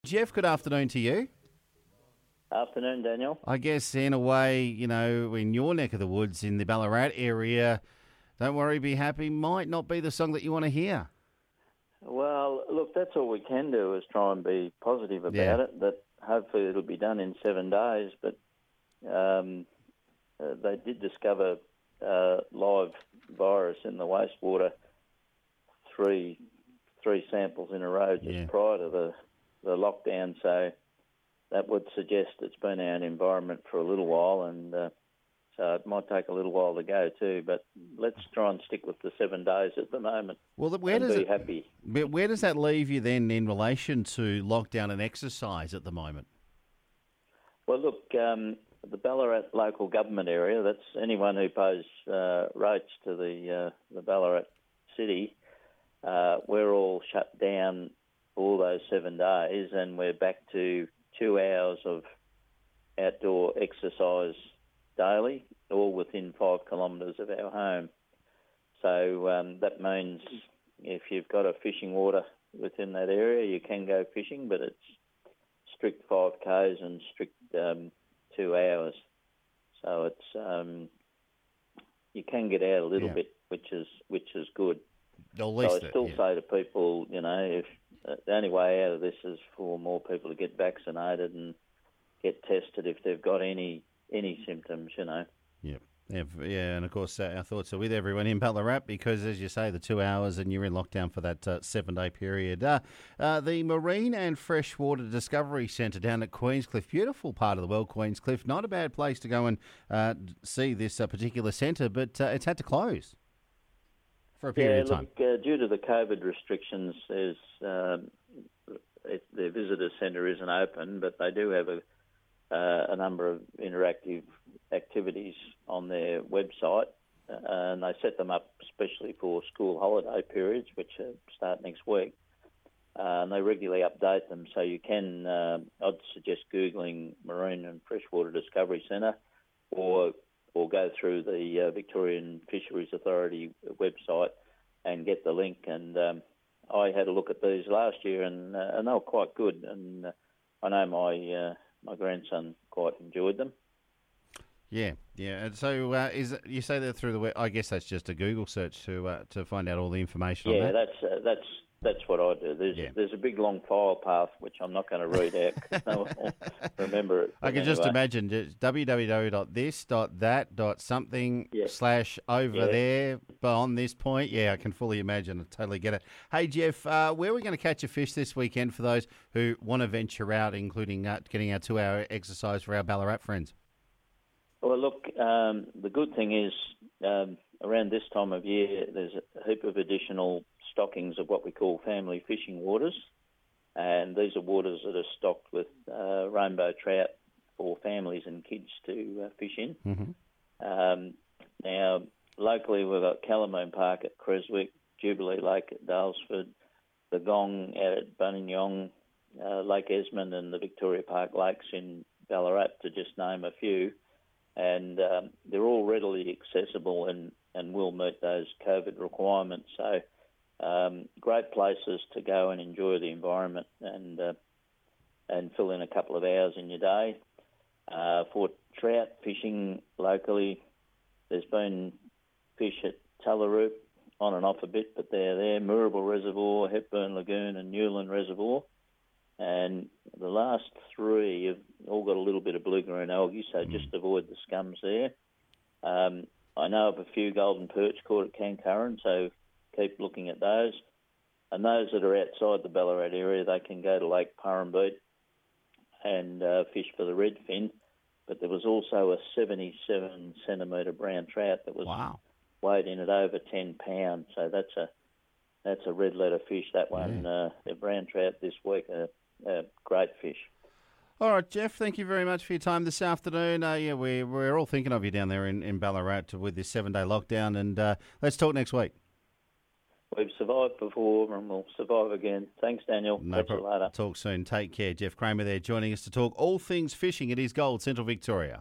Jeff, good afternoon to you. Afternoon, Daniel. I guess in a way, in your neck of the woods in the Ballarat area, Don't Worry, Be Happy might not be the song that you want to hear. Well, look, that's all we can do is try and be positive about it, that hopefully it'll be done in 7 days. But they did discover live virus in the wastewater, three samples in a row just prior to the lockdown. So that would suggest it's been our environment for a little while, and so it might take a little while to go too. But let's try and stick with the 7 days at the moment. Well, happy. Where does that leave you then in relation to lockdown and exercise at the moment? Well, look, the Ballarat local government area, that's anyone who pays rates to the Ballarat city, we're all shut down for those 7 days, and we're back to 2 hours of outdoor exercise daily, all within 5 kilometres of our home. So that means if you've got a fishing water within that area, you can go fishing, but it's strict 5Ks and strict 2 hours. So it's you can get out a little bit, which is good. So I still say to people, if the only way out of this is for more people to get vaccinated and get tested if they've got any symptoms, Yeah, and of course our thoughts are with everyone in Ballarat because, as you say, the 2 hours and you're in lockdown for that 7-day period. The Marine and Freshwater Discovery Centre down at Queenscliff, beautiful part of the world, Queenscliff. Not a bad place to go and see this particular centre, but it's had to close for a period of time. Look, due to the COVID restrictions, the visitor centre isn't open, but they do have a number of interactive activities on their website, and they set them up especially for school holiday periods, which start next week. And they regularly update them, so you can, I'd suggest Googling Marine and Freshwater Discovery Centre or go through the Victorian Fisheries Authority website and get the link. And I had a look at these last year, and they were quite good, and I know my grandson quite enjoyed them. Yeah. And so you say that through the web. I guess that's just a Google search to find out all the information on that. Yeah, that's what I do. There's a big long file path which I'm not going to read out because no one will remember it. I can just imagine www.this.that.something/over there, but on this point, I can fully imagine. I totally get it. Hey Jeff, where are we going to catch a fish this weekend for those who want to venture out, including getting our 2-hour exercise for our Ballarat friends? Well, look, the good thing is around this time of year, there's a heap of additional stockings of what we call family fishing waters, and these are waters that are stocked with rainbow trout for families and kids to fish in. Mm-hmm. Now, locally, we've got Calamoon Park at Creswick, Jubilee Lake at Dalesford, the Gong out at Buninyong, Lake Esmond and the Victoria Park Lakes in Ballarat, to just name a few. And they're all readily accessible and will meet those COVID requirements. So great places to go and enjoy the environment and fill in a couple of hours in your day. For trout fishing locally, there's been fish at Tullaroop on and off a bit, but they're there. Moorabool Reservoir, Hepburn Lagoon and Newland Reservoir. And the last 3 have all got a little bit of blue-green algae, so just avoid the scums there. I know of a few golden perch caught at Kankurran, so keep looking at those. And those that are outside the Ballarat area, they can go to Lake Purrumbete and fish for the redfin. But there was also a 77-centimetre brown trout that was weighed in at over 10 pounds. So that's a red letter fish, that one. The brown trout this week, a great fish. All right, Jeff, thank you very much for your time this afternoon. We're all thinking of you down there in Ballarat with this 7-day lockdown, and let's talk next week. We've survived before and we'll survive again. Thanks, Daniel. No Catch you problem. later. Talk soon. Take care. Jeff Kramer there joining us to talk all things fishing. It is Gold Central Victoria.